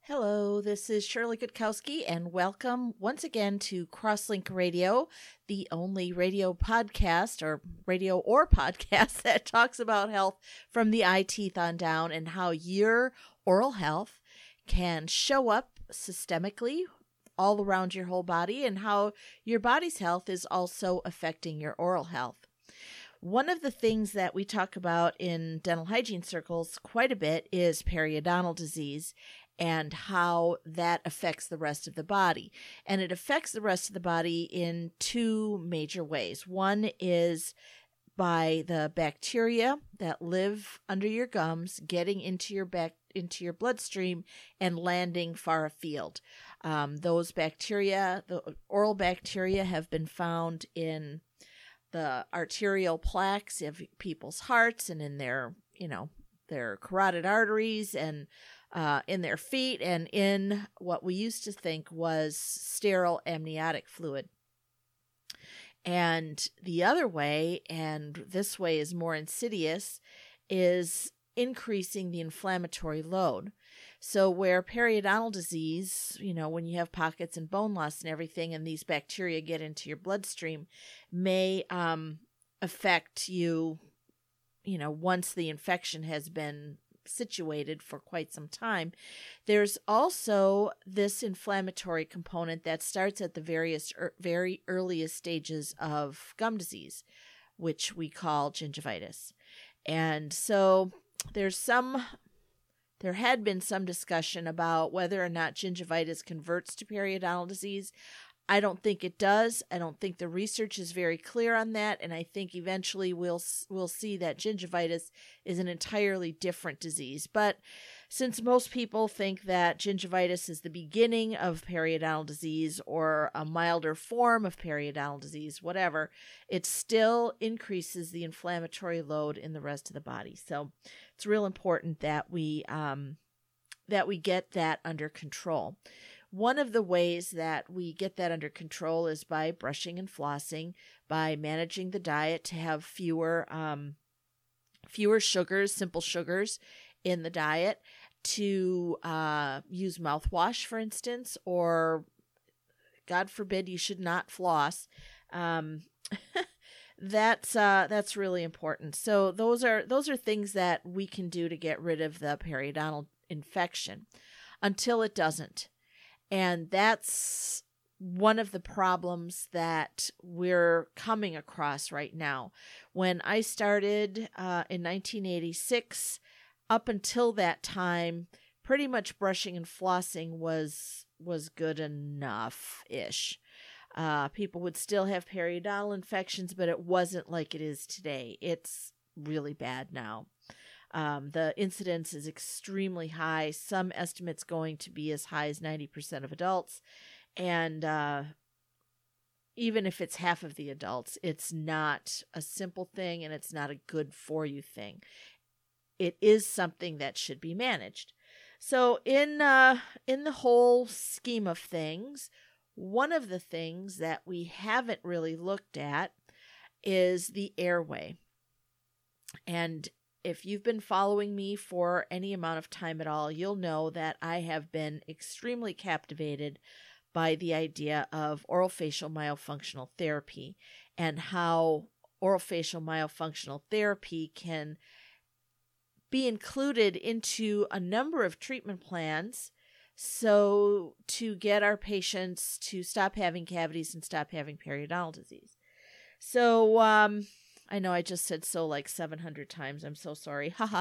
Hello, this is Shirley Gutkowski, and welcome once again to Crosslink Radio, the only radio podcast that talks about health from the eye teeth on down and how your oral health can show up systemically all around your whole body and how your body's health is also affecting your oral health. One of the things that we talk about in dental hygiene circles quite a bit is periodontal disease and how that affects the rest of the body. And it affects the rest of the body in two major ways. One is by the bacteria that live under your gums getting into your bloodstream and landing far afield. Those bacteria, the oral bacteria, have been found in the arterial plaques of people's hearts and in their carotid arteries and in their feet and in what we used to think was sterile amniotic fluid. And the other way, and this way is more insidious, is increasing the inflammatory load. So where periodontal disease, when you have pockets and bone loss and everything, and these bacteria get into your bloodstream, may affect you, once the infection has been situated for quite some time. There's also this inflammatory component that starts at the very earliest stages of gum disease, which we call gingivitis. And so there had been some discussion about whether or not gingivitis converts to periodontal disease. I don't think it does. I don't think the research is very clear on that, and I think eventually we'll see that gingivitis is an entirely different disease. But since most people think that gingivitis is the beginning of periodontal disease or a milder form of periodontal disease, whatever, it still increases the inflammatory load in the rest of the body. So it's real important that we get that under control. One of the ways that we get that under control is by brushing and flossing, by managing the diet to have fewer sugars, simple sugars in the diet, to use mouthwash, for instance, or God forbid you should not floss. That's really important. So those are things that we can do to get rid of the periodontal infection until it doesn't. And that's one of the problems that we're coming across right now. When I started in 1986, up until that time, pretty much brushing and flossing was good enough-ish. People would still have periodontal infections, but it wasn't like it is today. It's really bad now. The incidence is extremely high. Some estimates going to be as high as 90% of adults. And even if it's half of the adults, it's not a simple thing and it's not a good for you thing. It is something that should be managed. So in the whole scheme of things, one of the things that we haven't really looked at is the airway. And if you've been following me for any amount of time at all, you'll know that I have been extremely captivated by the idea of orofacial myofunctional therapy and how orofacial myofunctional therapy can be included into a number of treatment plans so to get our patients to stop having cavities and stop having periodontal disease. So, I know I just said so like 700 times. I'm so sorry. Haha.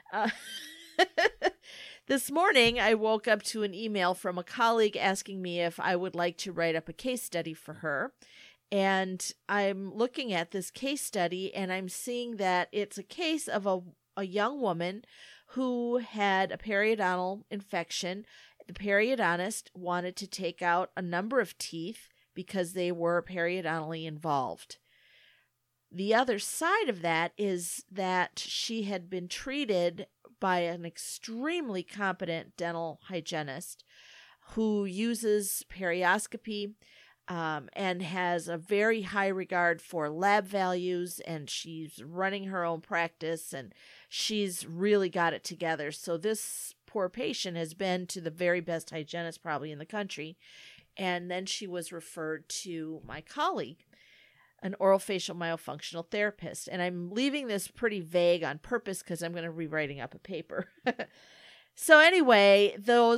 This morning, I woke up to an email from a colleague asking me if I would like to write up a case study for her. And I'm looking at this case study and I'm seeing that it's a case of a young woman who had a periodontal infection. The periodontist wanted to take out a number of teeth because they were periodontally involved. The other side of that is that she had been treated by an extremely competent dental hygienist who uses perioscopy and has a very high regard for lab values, and she's running her own practice and she's really got it together. So this poor patient has been to the very best hygienist probably in the country. And then she was referred to my colleague, an orofacial myofunctional therapist. And I'm leaving this pretty vague on purpose because I'm going to be writing up a paper. So anyway,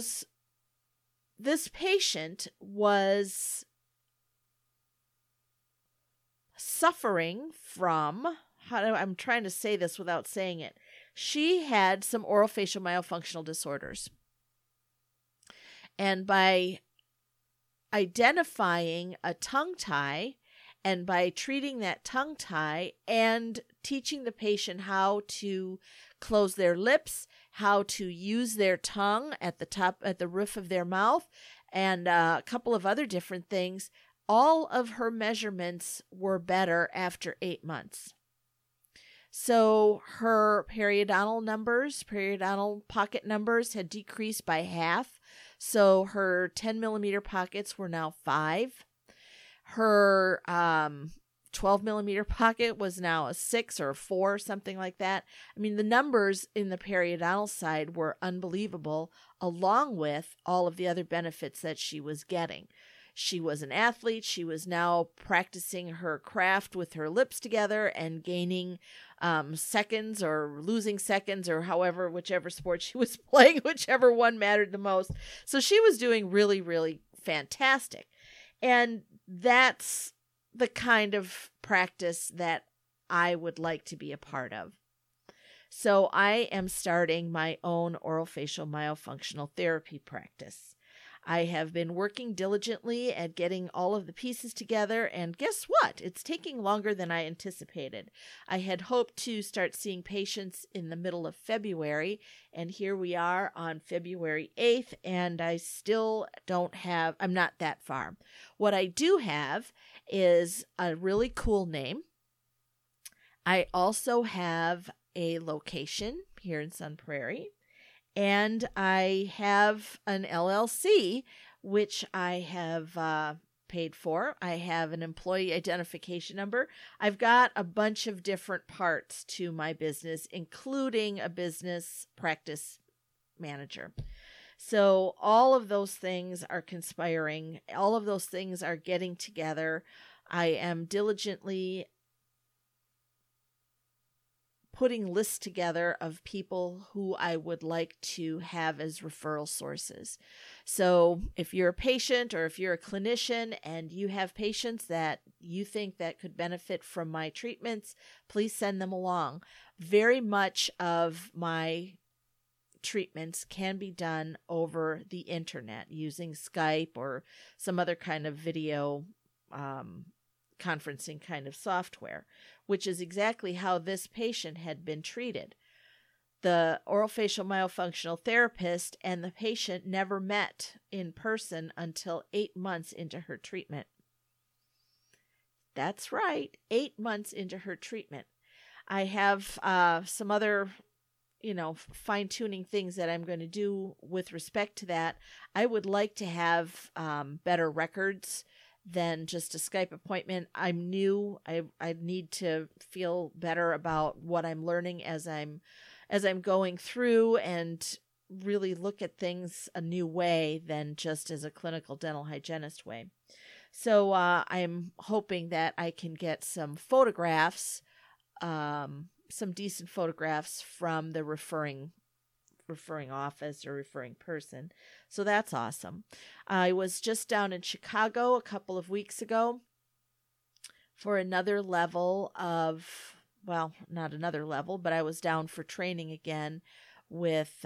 this patient was suffering from, I'm trying to say this without saying it. She had some orofacial myofunctional disorders. And by identifying a tongue tie and by treating that tongue tie and teaching the patient how to close their lips, how to use their tongue at the roof of their mouth, and a couple of other different things, all of her measurements were better after 8 months. So her periodontal pocket numbers had decreased by half. So her 10 millimeter pockets were now 5. Her 12 millimeter pocket was now a 6 or a 4, something like that. I mean, the numbers in the periodontal side were unbelievable, along with all of the other benefits that she was getting. She was an athlete. She was now practicing her craft with her lips together and gaining seconds or losing seconds or however, whichever sport she was playing, whichever one mattered the most. So she was doing really, really fantastic. And that's the kind of practice that I would like to be a part of. So I am starting my own orofacial myofunctional therapy practice. I have been working diligently at getting all of the pieces together, and guess what? It's taking longer than I anticipated. I had hoped to start seeing patients in the middle of February, and here we are on February 8th, and I still I'm not that far. What I do have is a really cool name. I also have a location here in Sun Prairie. And I have an LLC, which I have paid for. I have an employee identification number. I've got a bunch of different parts to my business, including a business practice manager. So all of those things are conspiring. All of those things are getting together. I am diligently putting lists together of people who I would like to have as referral sources. So if you're a patient or if you're a clinician and you have patients that you think that could benefit from my treatments, please send them along. Very much of my treatments can be done over the internet using Skype or some other kind of video conferencing kind of software, which is exactly how this patient had been treated. The orofacial myofunctional therapist and the patient never met in person until 8 months into her treatment. That's right, 8 months into her treatment. I have some other, fine-tuning things that I'm going to do with respect to that. I would like to have better records than just a Skype appointment. I'm new. I need to feel better about what I'm learning as I'm going through and really look at things a new way than just as a clinical dental hygienist way. So I'm hoping that I can get some photographs, some decent photographs from the referring office or referring person. So that's awesome. I was just down in Chicago a couple of weeks ago for another level of, well, not another level, but I was down for training again with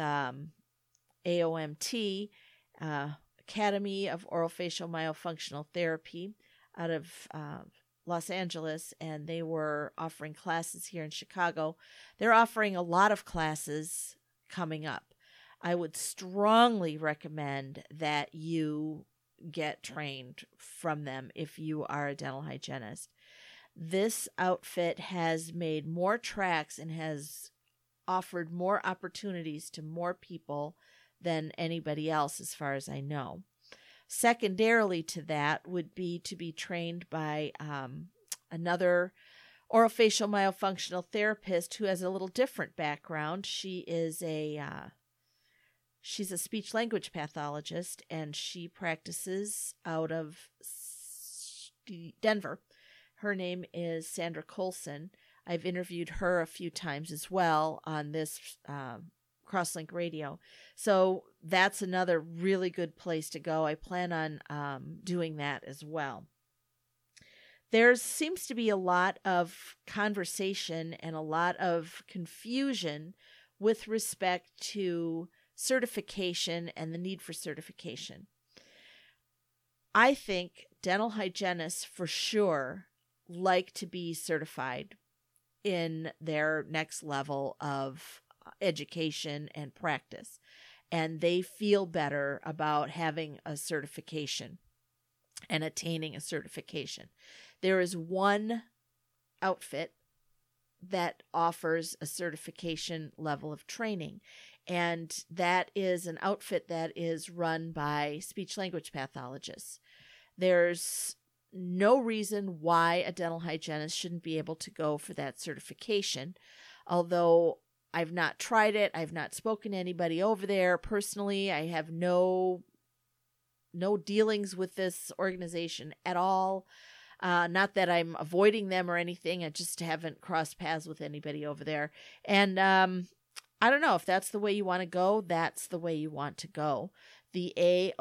AOMT, Academy of Orofacial Myofunctional Therapy out of Los Angeles, and they were offering classes here in Chicago. They're offering a lot of classes coming up. I would strongly recommend that you get trained from them if you are a dental hygienist. This outfit has made more tracks and has offered more opportunities to more people than anybody else, as far as I know. Secondarily to that would be to be trained by another orofacial myofunctional therapist who has a little different background. She is she's a speech language pathologist, and she practices out of Denver. Her name is Sandra Colson. I've interviewed her a few times as well on this Crosslink Radio. So that's another really good place to go. I plan on doing that as well. There seems to be a lot of conversation and a lot of confusion with respect to certification and the need for certification. I think dental hygienists for sure like to be certified in their next level of education and practice, and they feel better about having a certification and attaining a certification. There is one outfit that offers a certification level of training, and that is an outfit that is run by speech language pathologists. There's no reason why a dental hygienist shouldn't be able to go for that certification, although I've not tried it. I've not spoken to anybody over there personally. I have no dealings with this organization at all. Not that I'm avoiding them or anything. I just haven't crossed paths with anybody over there. And I don't know if that's the way you want to go. That's the way you want to go. The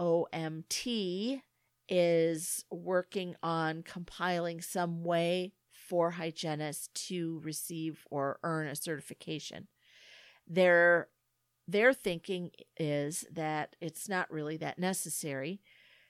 AOMT is working on compiling some way for hygienists to receive or earn a certification. Their thinking is that it's not really that necessary.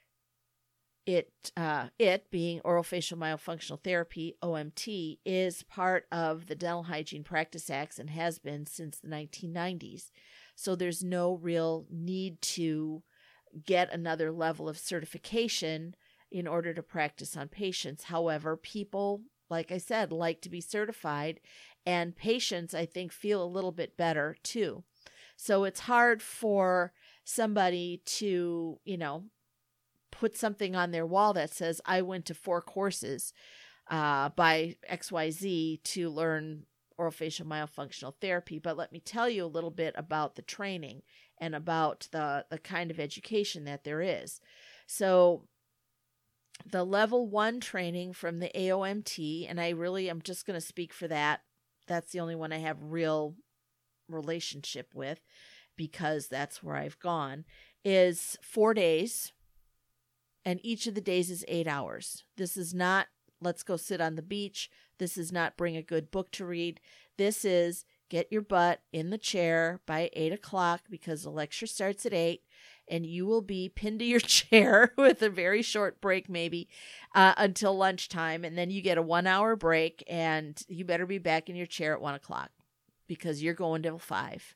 It being Orofacial Myofunctional Therapy, OMT, is part of the Dental Hygiene Practice Acts and has been since the 1990s. So there's no real need to get another level of certification in order to practice on patients. However, people, like I said, like to be certified, and patients, I think, feel a little bit better too. So it's hard for somebody to, put something on their wall that says, I went to 4 courses by XYZ to learn orofacial myofunctional therapy. But let me tell you a little bit about the training and about the kind of education that there is. So the level 1 training from the AOMT, and I really am just going to speak for that. That's the only one I have real relationship with because that's where I've gone, is 4 days. And each of the days is 8 hours. This is not, let's go sit on the beach. This is not bring a good book to read. This is get your butt in the chair by 8 o'clock because the lecture starts at 8, and you will be pinned to your chair with a very short break maybe until lunchtime. And then you get a 1 hour break, and you better be back in your chair at 1 o'clock because you're going till 5.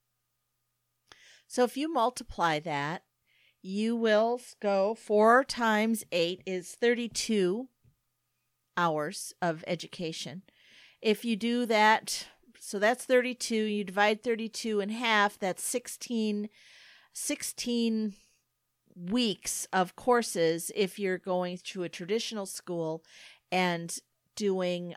So if you multiply that, you will go 4 times 8 is 32 hours of education. If you do that, so that's 32, you divide 32 in half, that's 16 weeks of courses if you're going to a traditional school and doing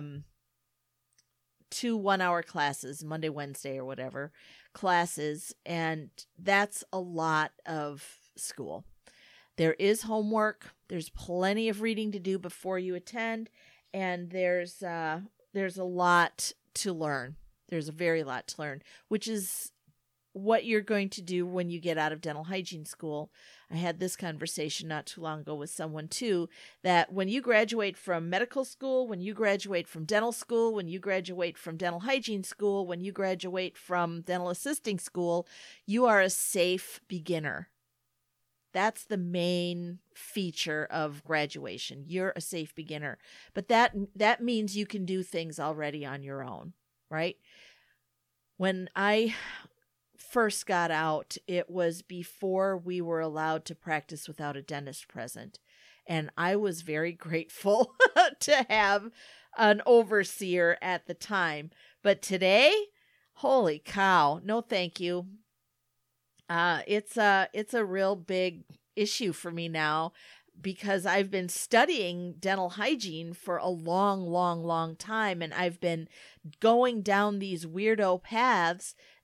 2 1-hour classes, Monday, Wednesday, or whatever classes, and that's a lot of school. There is homework. There's plenty of reading to do before you attend, and there's a lot to learn. There's a very lot to learn, which is what you're going to do when you get out of dental hygiene school. I had this conversation not too long ago with someone too, that when you graduate from medical school, when you graduate from dental school, when you graduate from dental hygiene school, when you graduate from dental assisting school, you are a safe beginner. That's the main feature of graduation. You're a safe beginner. But that means you can do things already on your own, right? When I first got out, it was before we were allowed to practice without a dentist present. And I was very grateful to have an overseer at the time. But today, holy cow, no thank you. It's a real big issue for me now because I've been studying dental hygiene for a long, long, long time, and I've been going down these weirdo paths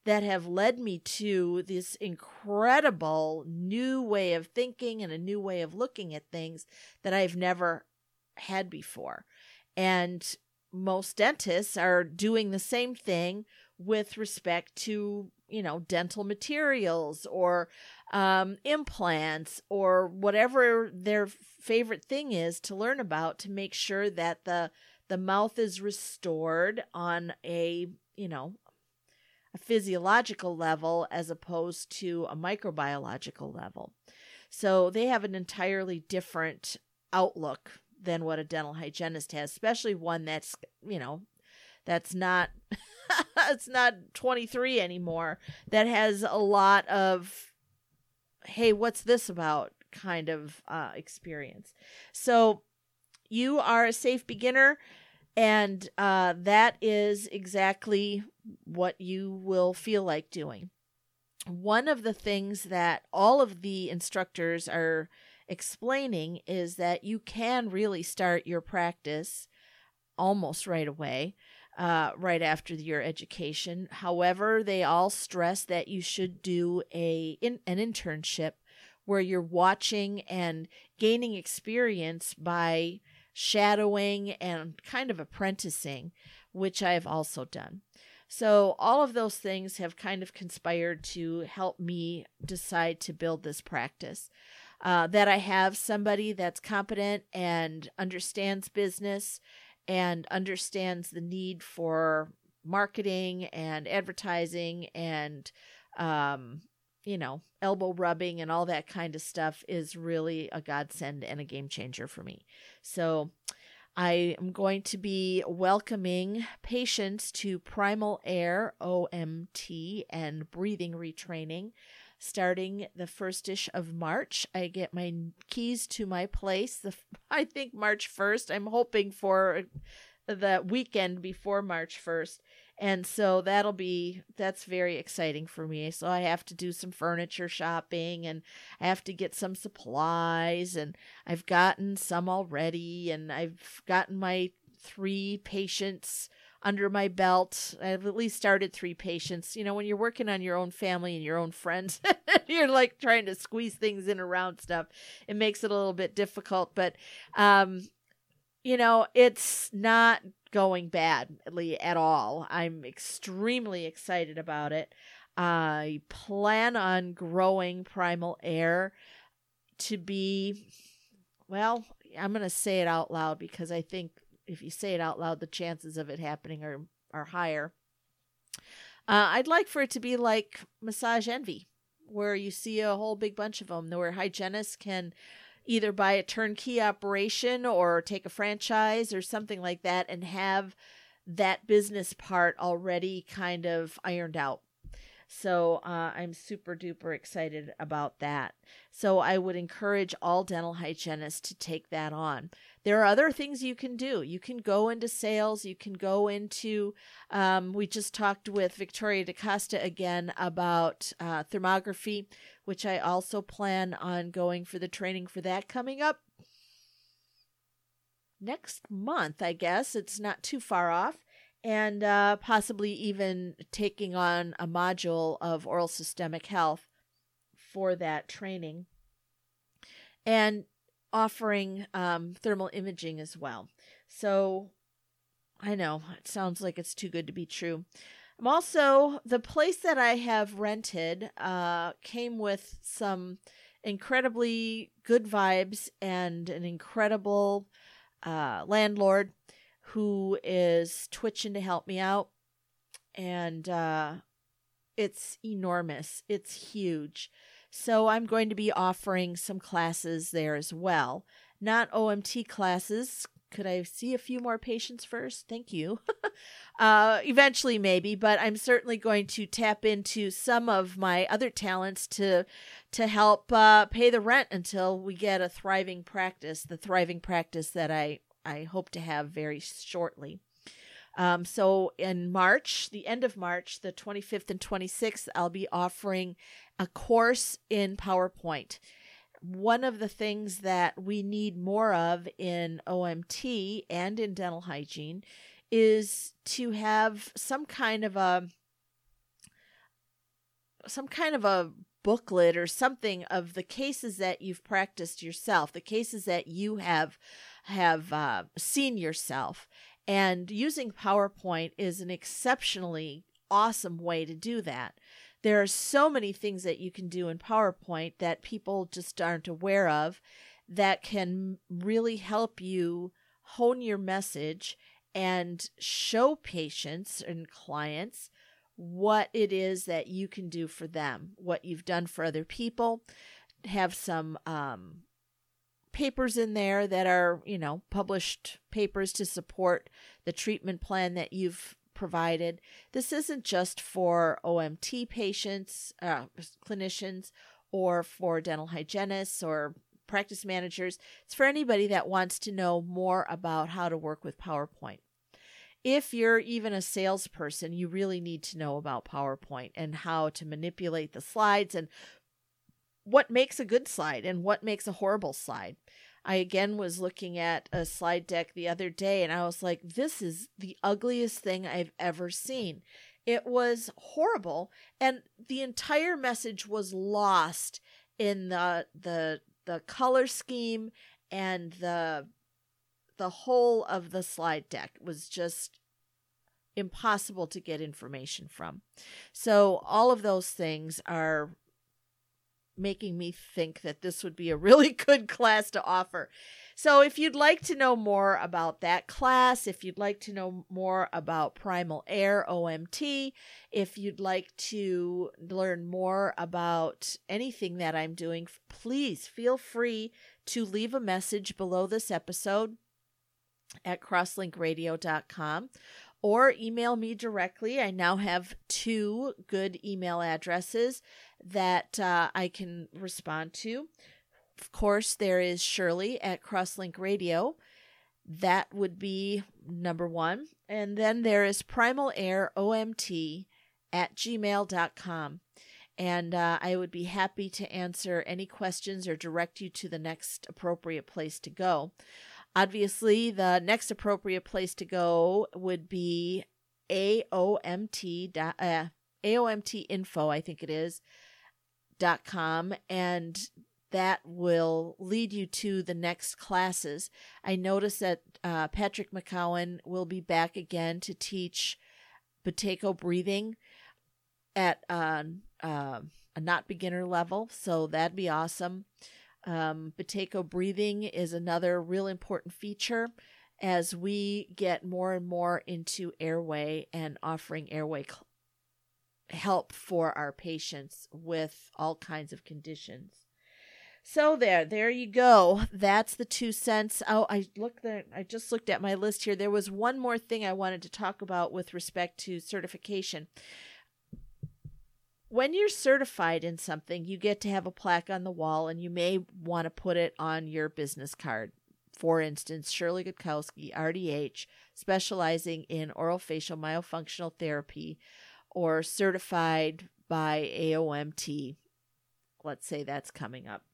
that have led me to this incredible new way of thinking and a new way of looking at things that I've never had before. And most dentists are doing the same thing with respect to, dental materials or implants or whatever their favorite thing is to learn about, to make sure that the mouth is restored on a physiological level as opposed to a microbiological level. So they have an entirely different outlook than what a dental hygienist has, especially one that's not it's not 23 anymore, that has a lot of, hey, what's this about kind of experience. So you are a safe beginner, and that is exactly what you will feel like doing. One of the things that all of the instructors are explaining is that you can really start your practice almost right away, right after your education. However, they all stress that you should do an internship where you're watching and gaining experience by shadowing and kind of apprenticing, which I've also done. So all of those things have kind of conspired to help me decide to build this practice. That I have somebody that's competent and understands business and understands the need for marketing and advertising and, elbow rubbing and all that kind of stuff is really a godsend and a game changer for me. So I am going to be welcoming patients to Primal Air, OMT, and breathing retraining starting the 1st of March. I get my keys to my place, I think March 1st. I'm hoping for the weekend before March 1st. And so that's very exciting for me. So I have to do some furniture shopping, and I have to get some supplies, and I've gotten some already, and I've gotten my 3 patients under my belt. I've at least started 3 patients. When you're working on your own family and your own friends, you're like trying to squeeze things in around stuff. It makes it a little bit difficult, but it's not going badly at all. I'm extremely excited about it. I plan on growing Primal Air to be, well, I'm going to say it out loud because I think if you say it out loud, the chances of it happening are higher. I'd like for it to be like Massage Envy, where you see a whole big bunch of them, where hygienists can either buy a turnkey operation or take a franchise or something like that and have that business part already kind of ironed out. So I'm super duper excited about that. So I would encourage all dental hygienists to take that on. There are other things you can do. You can go into sales. You can go into, we just talked with Victoria DaCosta again about thermography, which I also plan on going for the training for that coming up next month, I guess. It's not too far off. And possibly even taking on a module of oral systemic health for that training. And offering thermal imaging as well. So I know it sounds like it's too good to be true. I'm also, the place that I have rented came with some incredibly good vibes and an incredible landlord who is twitching to help me out. And it's enormous. It's huge. So I'm going to be offering some classes there as well. Not OMT classes. Could I see a few more patients first? Thank you. Eventually, maybe, but I'm certainly going to tap into some of my other talents to help pay the rent until we get a thriving practice, the thriving practice that I hope to have very shortly. So in March, the end of March, the 25th and 26th, I'll be offering a course in PowerPoint. One of the things that we need more of in OMT and in dental hygiene is to have some kind of some kind of a booklet or something of the cases that you've practiced yourself, the cases that you have seen yourself. And using PowerPoint is an exceptionally awesome way to do that. There are so many things that you can do in PowerPoint that people just aren't aware of that can really help you hone your message and show patients and clients what it is that you can do for them, what you've done for other people. Have some papers in there that are, published papers to support the treatment plan that you've provided. This isn't just for OMT patients, clinicians, or for dental hygienists or practice managers. It's for anybody that wants to know more about how to work with PowerPoint. If you're even a salesperson, you really need to know about PowerPoint and how to manipulate the slides and what makes a good slide and what makes a horrible slide. I again was looking at a slide deck the other day and I was like, this is the ugliest thing I've ever seen. It was horrible, and the entire message was lost in the color scheme, and the whole of the slide deck was just impossible to get information from. So all of those things are making me think that this would be a really good class to offer. So if you'd like to know more about that class, if you'd like to know more about Primal Air OMT, if you'd like to learn more about anything that I'm doing, please feel free to leave a message below this episode at crosslinkradio.com or email me directly. I now have 2 good email addresses that I can respond to. Of course, there is Shirley at Crosslink Radio. That would be number 1. And then there is primalairomt@gmail.com. And I would be happy to answer any questions or direct you to the next appropriate place to go. Obviously, the next appropriate place to go would be AOMT.info, I think it is, .com, and that will lead you to the next classes. I noticed that Patrick McCowan will be back again to teach Buteyko breathing at a not beginner level, so that'd be awesome. Buteyko breathing is another real important feature as we get more and more into airway and offering airway help for our patients with all kinds of conditions. So there you go. That's the 2 cents. Oh, I just looked at my list here. There was one more thing I wanted to talk about with respect to certification. When you're certified in something, you get to have a plaque on the wall, and you may want to put it on your business card. For instance, Shirley Gutkowski, RDH, specializing in orofacial myofunctional therapy, or certified by AOMT. Let's say that's coming up,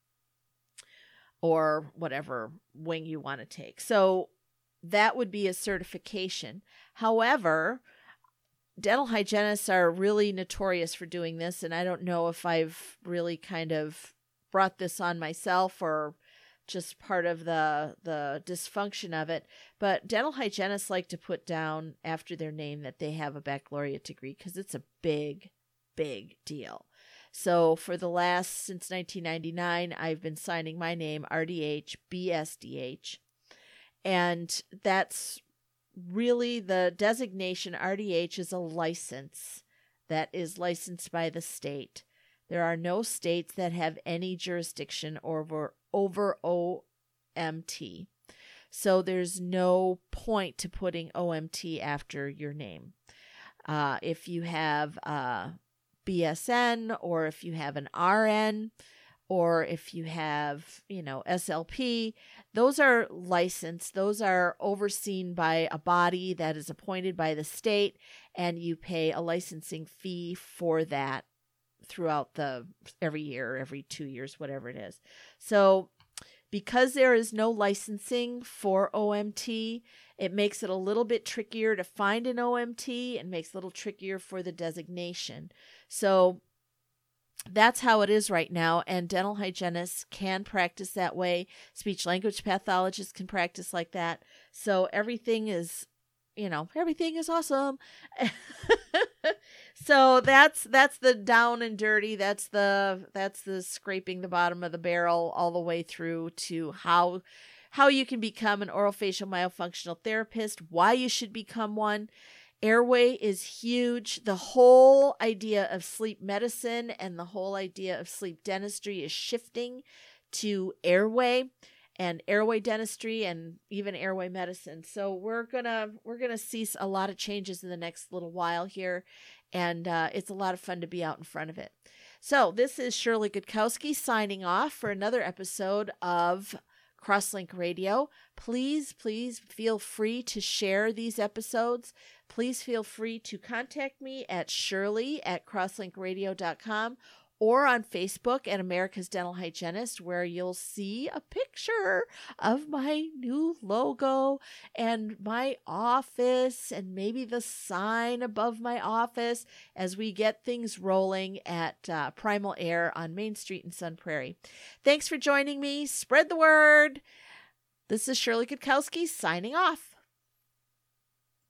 or whatever wing you want to take. So that would be a certification. However, dental hygienists are really notorious for doing this, and I don't know if I've really kind of brought this on myself or just part of the dysfunction of it, but dental hygienists like to put down after their name that they have a baccalaureate degree because it's a big, big deal. So for since 1999, I've been signing my name RDH, BSDH, and that's really the designation. RDH is a license that is licensed by the state. There are no states that have any jurisdiction over OMT. So there's no point to putting OMT after your name. If you have BSN, or if you have an RN, or if you have, SLP, those are licensed. Those are overseen by a body that is appointed by the state, and you pay a licensing fee for that throughout every year, every 2 years, whatever it is. So because there is no licensing for OMT, it makes it a little bit trickier to find an OMT and makes it a little trickier for the designation. So that's how it is right now, and dental hygienists can practice that way. Speech language pathologists can practice like that. So everything is, everything is awesome. So that's the down and dirty. That's the scraping the bottom of the barrel all the way through to how you can become an orofacial myofunctional therapist, why you should become one. Airway is huge. The whole idea of sleep medicine and the whole idea of sleep dentistry is shifting to airway and airway dentistry and even airway medicine. So we're gonna see a lot of changes in the next little while here, and it's a lot of fun to be out in front of it. So this is Shirley Gutkowski signing off for another episode of Crosslink Radio. Please feel free to share these episodes. Please feel free to contact me at shirley@crosslinkradio.com or on Facebook at America's Dental Hygienist, where you'll see a picture of my new logo and my office and maybe the sign above my office as we get things rolling at Primal Air on Main Street in Sun Prairie. Thanks for joining me. Spread the word. This is Shirley Gutkowski signing off.